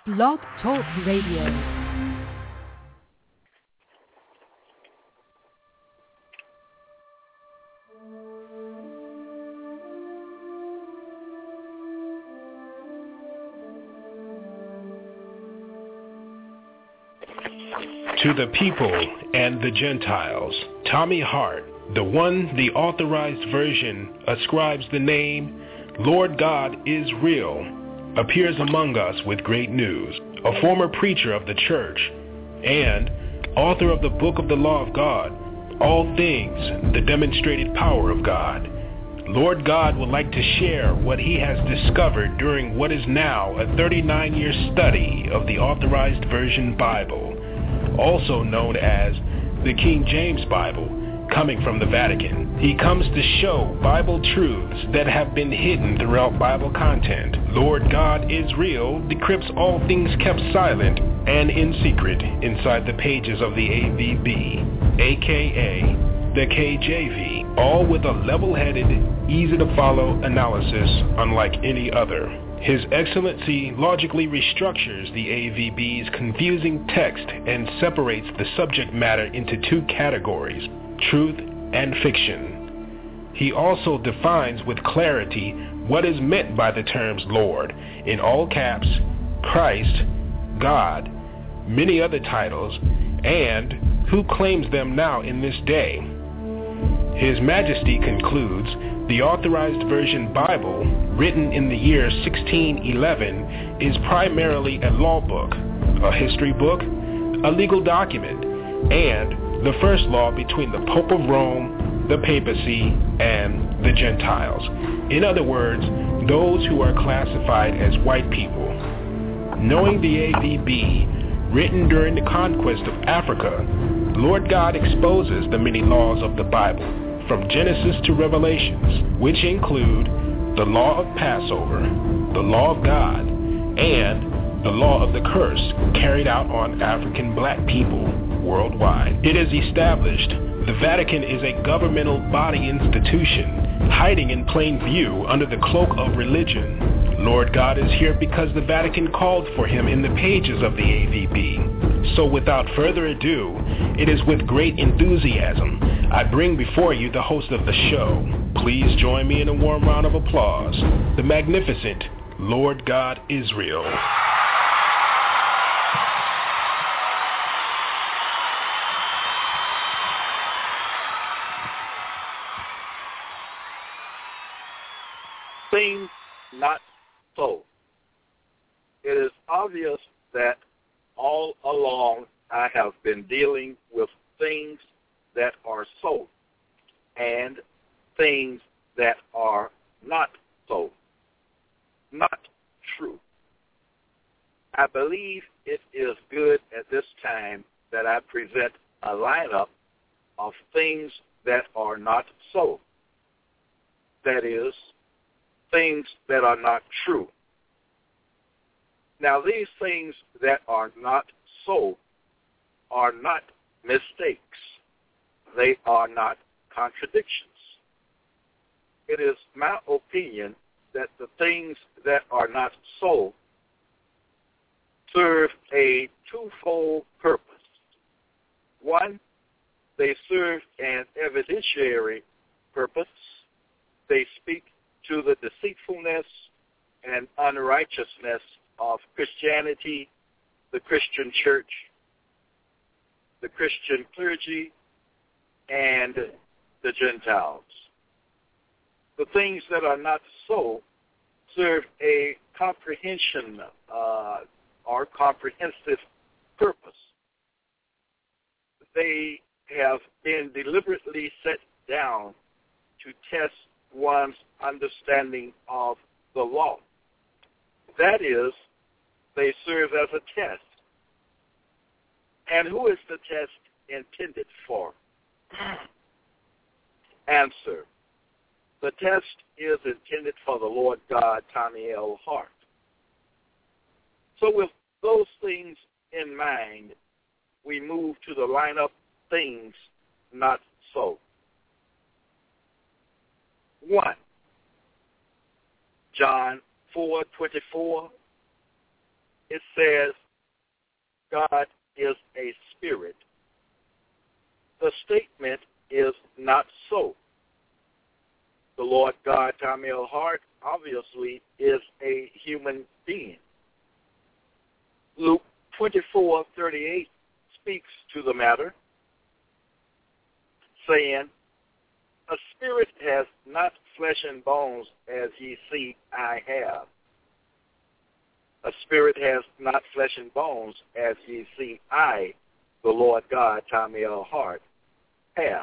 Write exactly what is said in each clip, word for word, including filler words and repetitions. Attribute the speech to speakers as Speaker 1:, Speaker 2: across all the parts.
Speaker 1: Blog Talk Radio.
Speaker 2: To the people and the Gentiles, Tommy Hart, the one the authorized version ascribes the name Lord God is Real, appears among us with great news. A former preacher of the church and author of the Book of the Law of God, All Things, the Demonstrated Power of God, Lord God would like to share what he has discovered during what is now a thirty-nine year study of the Authorized Version Bible, also known as the King James Bible, coming from the Vatican. He comes to show Bible truths that have been hidden throughout Bible content. Lord God is Real decrypts all things kept silent and in secret inside the pages of the A V B, aka the K J V, all with a level-headed, easy-to-follow analysis unlike any other. His Excellency logically restructures the A V B's confusing text and separates the subject matter into two categories, truth and fiction. He also defines with clarity what is meant by the terms Lord, in all caps, Christ, God, many other titles, and who claims them now in this day. His Majesty concludes the Authorized Version Bible, written in the year sixteen eleven, is primarily a law book, a history book, a legal document, and the first law between the Pope of Rome, the papacy, and the Gentiles. In other words, those who are classified as white people. Knowing the A V B, written during the conquest of Africa, Lord God exposes the many laws of the Bible, from Genesis to Revelations, which include the law of Passover, the law of God, and the law of the curse carried out on African black people worldwide. It is established the Vatican is a governmental body institution, hiding in plain view under the cloak of religion. Lord God is here because the Vatican called for him in the pages of the A V B. So without further ado, it is with great enthusiasm I bring before you the host of the show. Please join me in a warm round of applause, the magnificent Lord God is Real.
Speaker 3: Things not so. It is obvious that all along I have been dealing with things that are so and things that are not so, not true. I believe it is good at this time that I present a lineup of things that are not so. That is, things that are not true. Now, these things that are not so are not mistakes. They are not contradictions. It is my opinion that the things that are not so serve a twofold purpose. One, they serve an evidentiary purpose. They speak to the deceitfulness and unrighteousness of Christianity, the Christian church, the Christian clergy, and the Gentiles. The things that are not so serve a comprehension uh, or comprehensive purpose. They have been deliberately set down to test one's understanding of the law. That is, they serve as a test. And who is the test intended for? Answer. The test is intended for the Lord God, Tommy L. Hart. So with those things in mind, we move to the lineup things not so. One, John four twenty-four, it says God is a spirit. The statement is not so. The Lord God, Tommy L. Hart, obviously is a human being. Luke twenty-four thirty-eight speaks to the matter, saying, a spirit has not flesh and bones as ye see I have. A spirit has not flesh and bones as ye see I, the Lord God, Tommy L. Hart, have.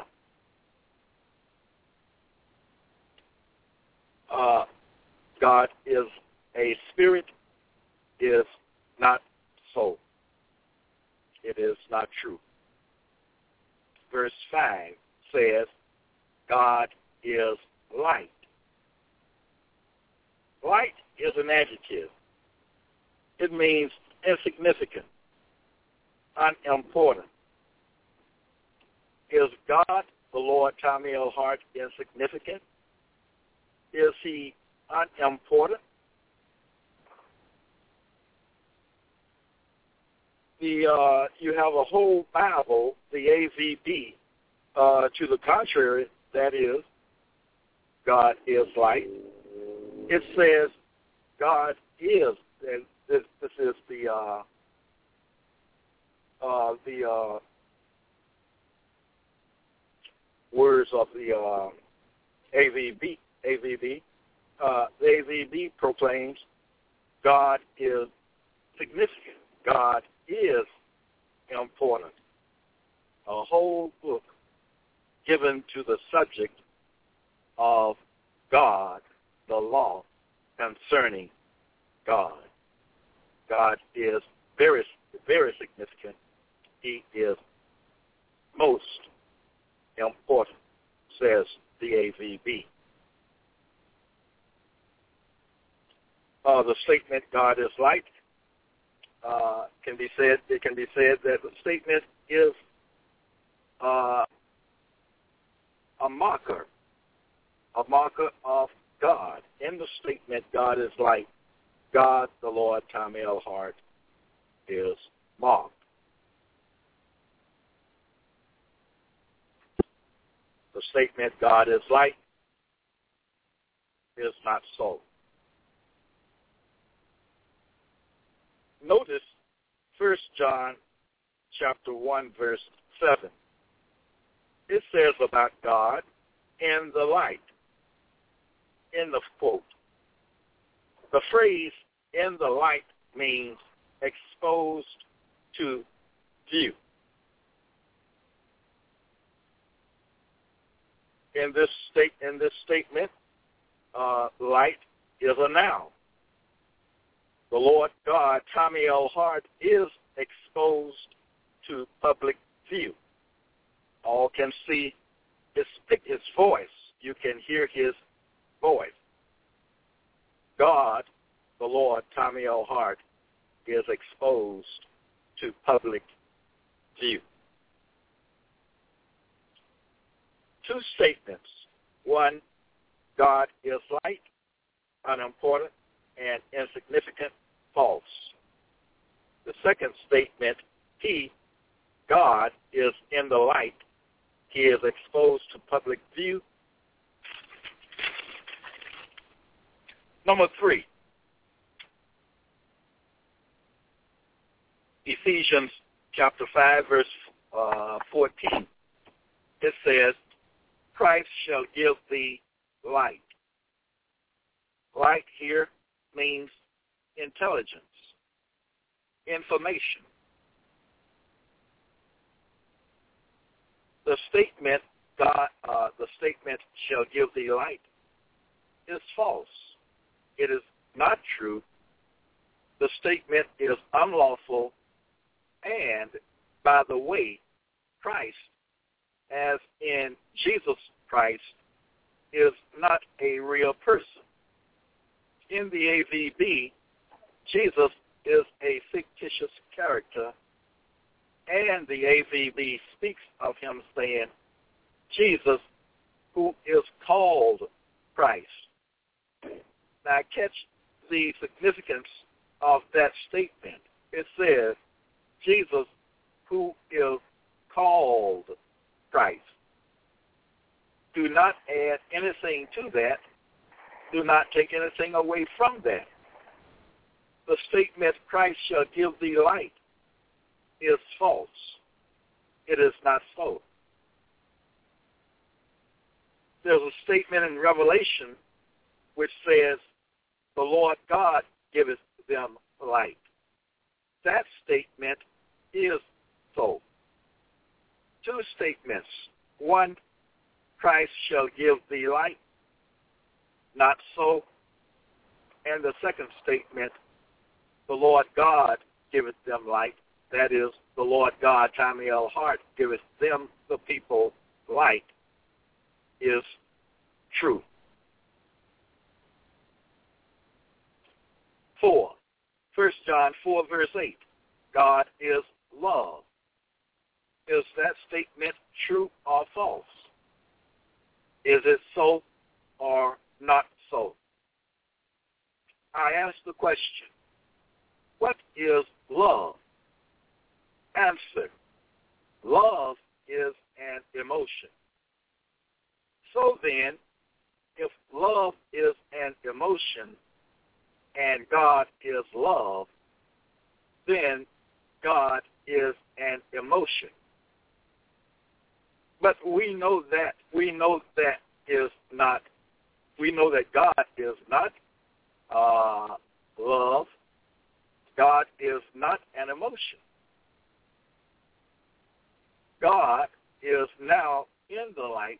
Speaker 3: Uh, God is a spirit, is not so. It is not true. Verse five says, God is light. Light is an adjective. It means insignificant, unimportant. Is God, the Lord Tommy L. Hart, insignificant? Is he unimportant? The uh, you have a whole Bible, the A V B, uh, to the contrary, that is, God is light. It says God is, and this, this is the uh, uh, the uh, words of the uh, A V B. A V B. Uh, the A V B proclaims God is significant. God is important. A whole book given to the subject of God, the law concerning God. God is very, very significant. He is most important, says the A V B. Uh, the statement "God is light" uh, can be said. It can be said that the statement is uh, a marker, a marker of God. In the statement "God is light," God, the Lord Tommy L. Hart, is marked. The statement "God is light" is not so. Notice First John chapter one, verse seven. It says about God, in the light, in the quote. The phrase "in the light" means exposed to view. In this state, in this statement, uh, light is a noun. The Lord God, Tommy L. Hart, is exposed to public view. All can see his, his voice. You can hear his voice. God, the Lord Tommy L. Hart, is exposed to public view. Two statements. One, God is light, unimportant and insignificant, false. The second statement, he, God, is in the light. He is exposed to public view. Number three, Ephesians chapter five, verse uh, fourteen. It says, Christ shall give thee light. Light here means intelligence, information. The statement, God, uh, the statement shall give thee light is false. It is not true. The statement is unlawful, and by the way, Christ, as in Jesus Christ, is not a real person. In the A V B, Jesus is a fictitious character, and the A V B speaks of him saying, Jesus, who is called Christ. Now catch the significance of that statement. it says, Jesus, who is called Christ. Do not add anything to that. Do not take anything away from that. The statement, Christ shall give thee light, is false. It is not so. There's a statement in Revelation which says, the Lord God giveth them light. That statement is so. Two statements. One, Christ shall give thee light. Not so. And the second statement, the Lord God giveth them light. That is, the Lord God, Tommy L. Hart, giveth them, the people, light, is true. Four. First John four, verse eight. God is love. Is that statement true or false? Is it so or not so? I ask the question, what is love? Answer, love is an emotion. So then, if love is an emotion and God is love, then God is an emotion. But we know that, we know that is not, we know that God is not uh, love. God is not an emotion. God is now in the light,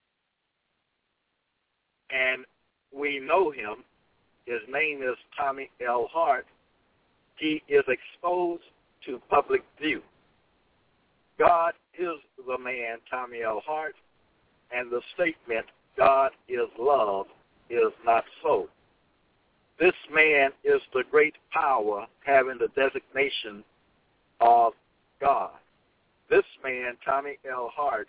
Speaker 3: and we know him. His name is Tommy L. Hart. He is exposed to public view. God is the man, Tommy L. Hart, and the statement, God is love, is not so. This man is the great power having the designation of God. This man, Tommy L. Hart,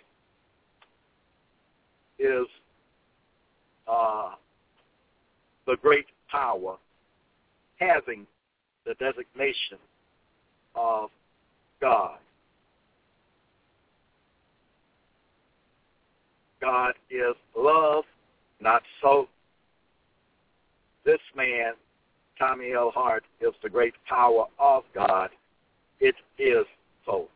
Speaker 3: is uh, the great power having the designation of God. God is love, not so. This man, Tommy L. Hart, is the great power of God. It is so.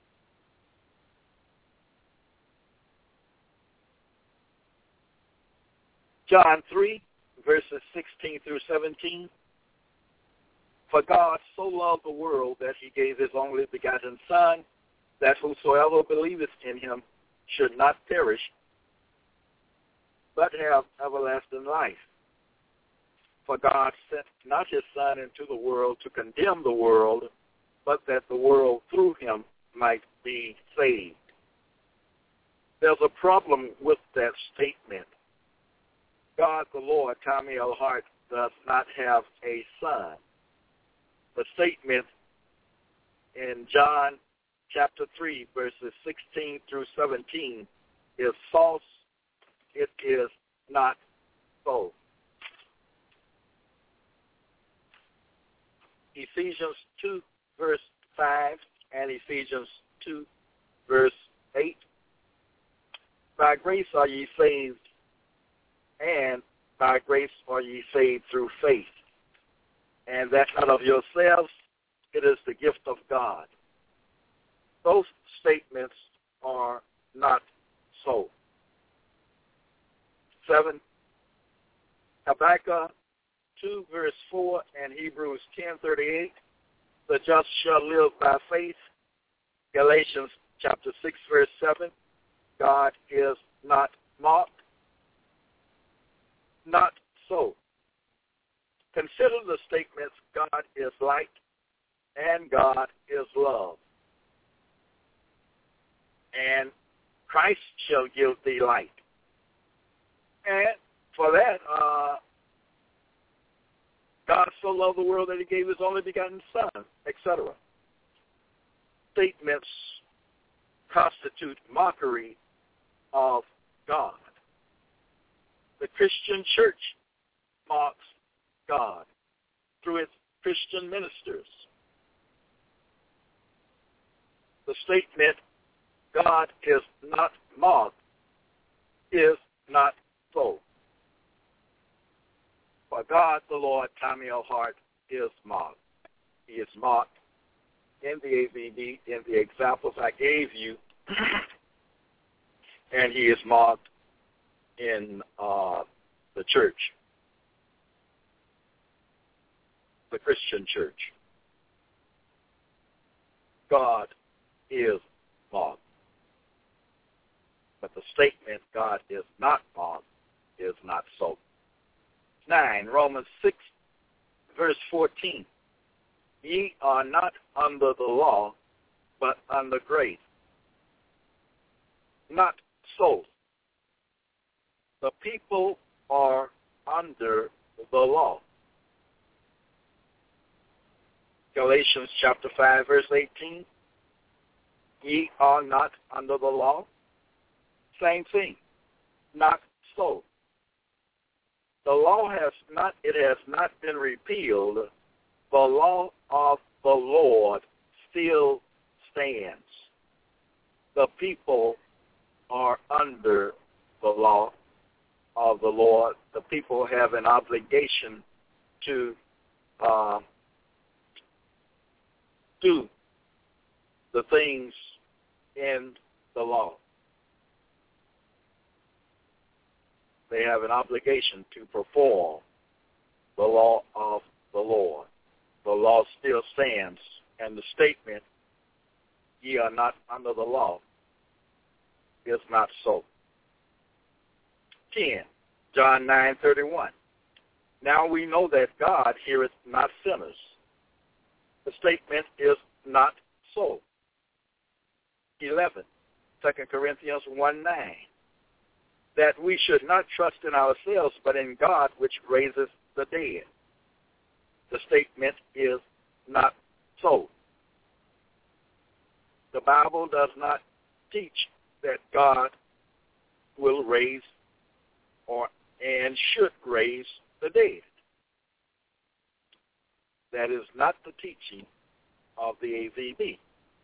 Speaker 3: John three, verses sixteen through seventeen. For God so loved the world that he gave his only begotten Son, that whosoever believeth in him should not perish, but have everlasting life. For God sent not his Son into the world to condemn the world, but that the world through him might be saved. There's a problem with that statement. God the Lord, Tommy L. Hart, does not have a son. The statement in John chapter three, verses sixteen through seventeen is false. It is not so. Ephesians two, verse five, and Ephesians two, verse eight. By grace are ye saved, and by grace are ye saved through faith. And that not of yourselves, it is the gift of God. Those statements are not so. Seven, Habakkuk two, verse four, and Hebrews ten, thirty-eight, the just shall live by faith. Galatians chapter six, verse seven, God is not mocked. Not so. Consider the statements, God is light and God is love. And Christ shall give thee light. And for that, uh, God so loved the world that he gave his only begotten Son, et cetera. Statements constitute mockery of God. The Christian church mocks God through its Christian ministers. the statement, God is not marked, is not so. For God, the Lord, Tommy L. Hart, is marked. He is marked in the A V D, in the examples I gave you, and he is marked in uh, the church, the Christian church. God is marked. But the statement, God is not marked, is not so. Nine, Romans six, verse fourteen. Ye are not under the law, but under grace. Not so. The people are under the law. Galatians chapter five, verse eighteen. Ye are not under the law. Same thing. Not so. The law has not, it has not been repealed. The law of the Lord still stands. The people are under the law of the Lord. The people have an obligation to uh, do the things in the law. They have an obligation to perform the law of the Lord. The law still stands, and the statement, ye are not under the law, is not so. ten, John nine thirty-one. Now we know that God heareth not sinners. The statement is not so. eleven, Second Corinthians one nine. That we should not trust in ourselves, but in God which raises the dead. The statement is not so. The Bible does not teach that God will raise or and should raise the dead. That is not the teaching of the A V D.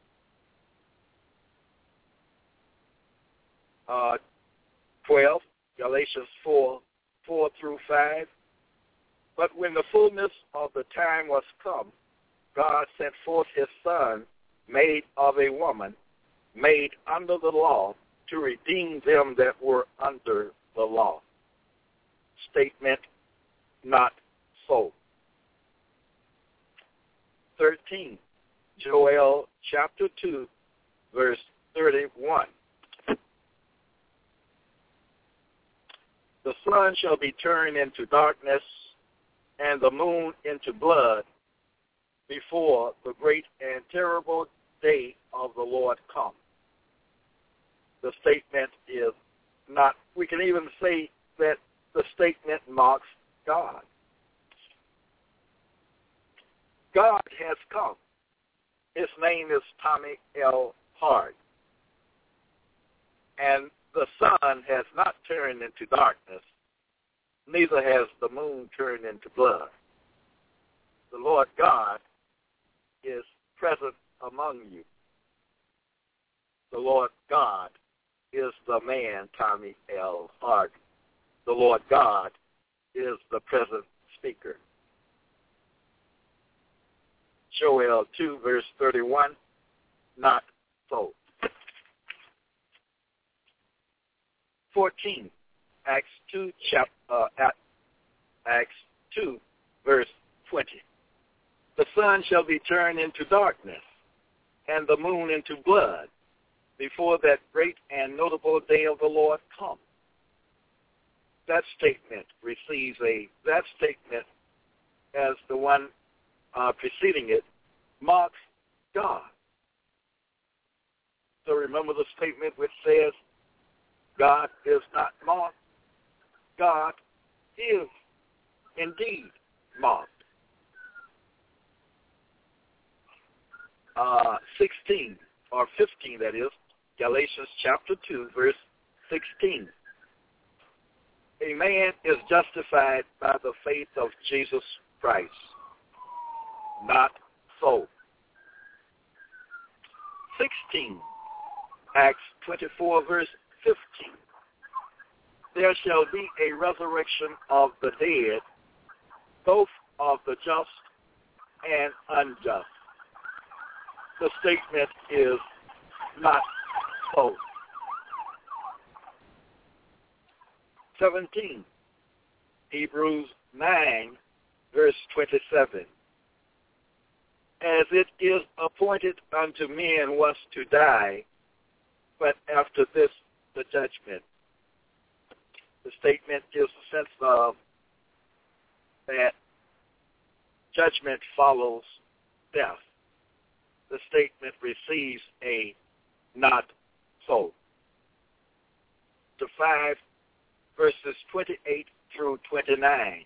Speaker 3: Uh, twelve, Galatians four, four through five. But when the fullness of the time was come, God sent forth his Son, made of a woman, made under the law, to redeem them that were under the law. Statement, not so. thirteen, Joel chapter two, verse thirty-one. The sun shall be turned into darkness, and the moon into blood, before the great and terrible day of the Lord come. The statement is not, we can even say that the statement marks God. God has come. His name is Tommy L. Hart. And the sun has not turned into darkness, neither has the moon turned into blood. The Lord God is present among you. The Lord God is the man, Tommy L. Hart. The Lord God is the present speaker. Joel two, verse thirty-one, not so. fourteen, Acts two, chap, uh, Acts two, verse twenty. The sun shall be turned into darkness, and the moon into blood, before that great and notable day of the Lord come. That statement receives a, that statement as the one uh, preceding it, marks God. So remember the statement which says, God is not marked. God is indeed marked. Uh, sixteen, or fifteen, that is, Galatians chapter two, verse sixteen. A man is justified by the faith of Jesus Christ. Not so. sixteen, Acts twenty-four, verse fifteen. There shall be a resurrection of the dead, both of the just and unjust. The statement is not so. seventeen, Hebrews nine, verse twenty-seven. As it is appointed unto men once to die, but after this the judgment. The statement gives a sense of that judgment follows death. The statement receives a not so. To five, verses twenty-eight through twenty-nine.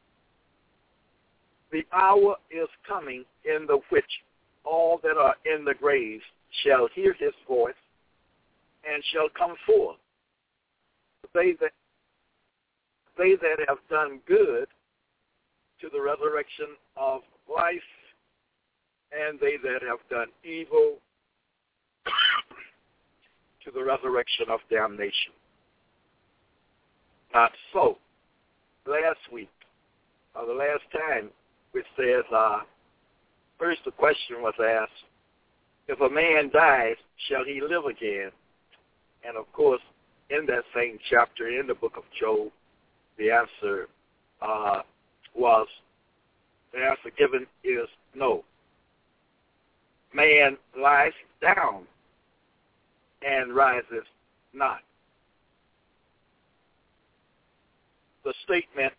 Speaker 3: The hour is coming in the which all that are in the graves shall hear his voice and shall come forth. They that, they that have done good to the resurrection of life, and they that have done evil to the resurrection of damnation. Not so. Last week, or the last time, which says, uh, first the question was asked, if a man dies, shall he live again? And of course, in that same chapter in the book of Job, the answer uh, was, the answer given is no. Man lies down and rises not. The statement,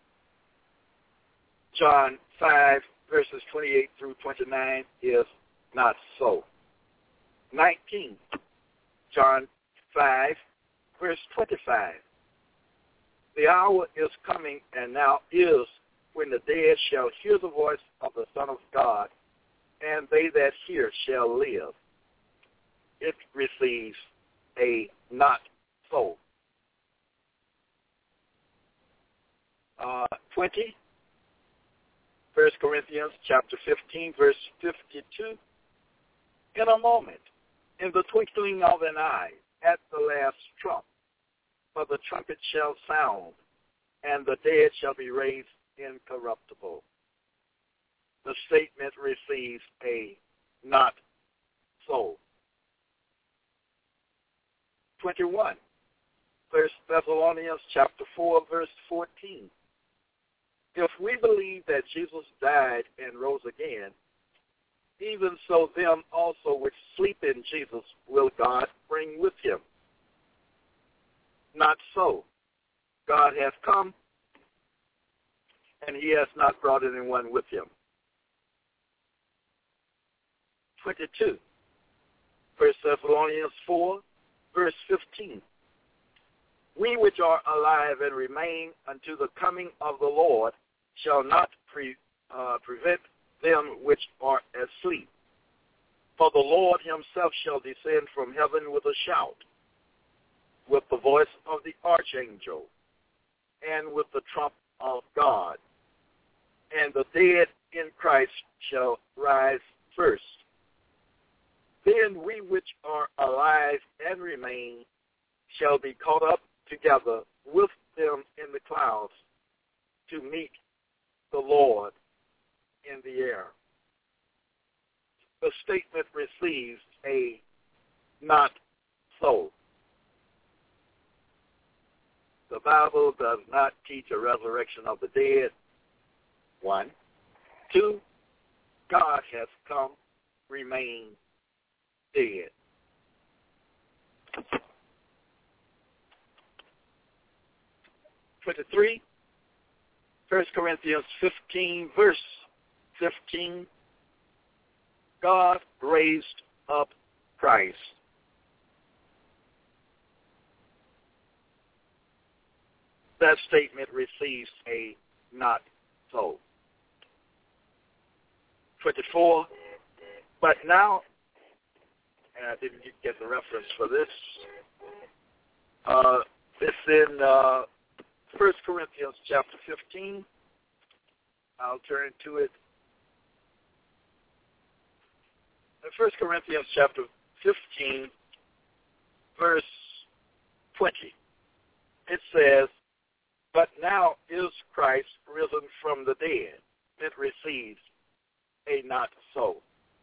Speaker 3: John five, verses twenty-eight through twenty-nine, is not so. nineteen, John five, verse twenty-five. The hour is coming, and now is, when the dead shall hear the voice of the Son of God, and they that hear shall live. It receives a not so. Uh, twenty, First Corinthians chapter fifteen, verse fifty-two. In a moment, in the twinkling of an eye, at the last trump, for the trumpet shall sound, and the dead shall be raised incorruptible. The statement receives a not so. twenty-one, First Thessalonians chapter four, verse fourteen. If we believe that Jesus died and rose again, even so them also which sleep in Jesus will God bring with him. Not so. God hath come, and he has not brought anyone with him. twenty-two, First Thessalonians four, verse fifteen. We which are alive and remain unto the coming of the Lord shall not pre, uh, prevent them which are asleep. For the Lord himself shall descend from heaven with a shout, with the voice of the archangel, and with the trump of God. And the dead in Christ shall rise first. Then we which are alive and remain shall be caught up together with them in the clouds to meet the Lord in the air. The statement receives a not so. The Bible does not teach a resurrection of the dead. One. Two, God has come, remain dead. twenty-three, First Corinthians fifteen, verse fifteen. God raised up Christ. That statement receives a not so. twenty-four, but now, and I didn't get the reference for this, uh, it's in uh, First Corinthians chapter fifteen. I'll turn to it. In First Corinthians chapter fifteen, verse twenty. It says, "But now is Christ risen from the dead." It receives a not so.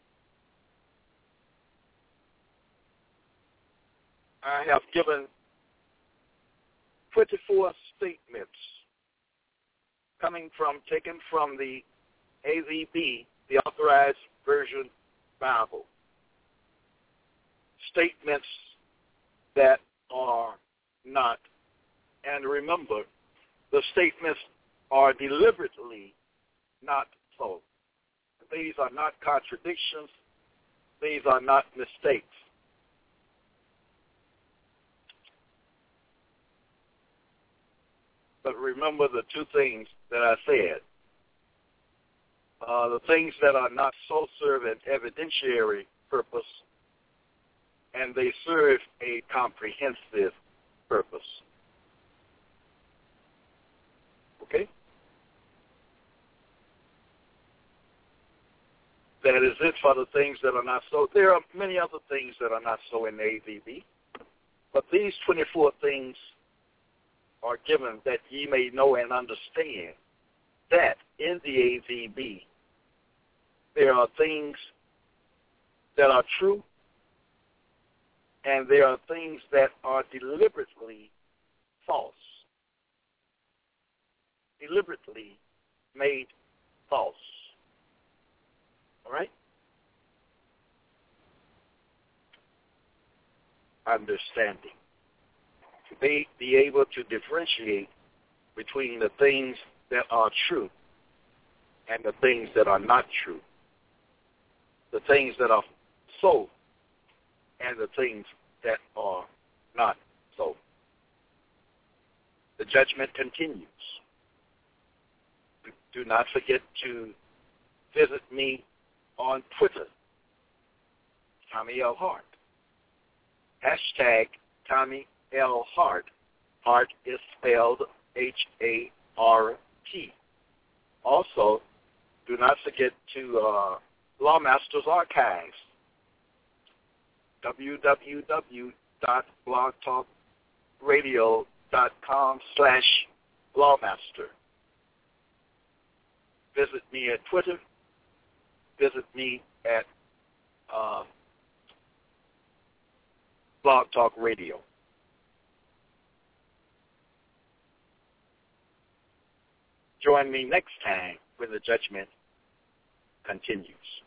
Speaker 3: I have given twenty-four statements coming from, taken from the A V B, the Authorized Version Bible. Statements that are not, and remember, the statements are deliberately not so. These are not contradictions. These are not mistakes. But remember the two things that I said. Uh, the things that are not so serve an evidentiary purpose, and they serve a comprehensive purpose. Okay? That is it for the things that are not so. There are many other things that are not so in the A V B, but these twenty-four things are given that ye may know and understand that in the A V B there are things that are true, and there are things that are deliberately false, deliberately made false. All right? Understanding. To be, be able to differentiate between the things that are true and the things that are not true. The things that are so and the things that are not so. The judgment continues. Do not forget to visit me on Twitter, Tommy L. Hart. Hashtag Tommy L. Hart. Hart is spelled H A R T. Also, do not forget to uh, Lawmasters Archives, w w w dot blog talk radio dot com slash Lawmaster. Visit me at Twitter. Visit me at uh, Blog Talk Radio. Join me next time when the judgment continues.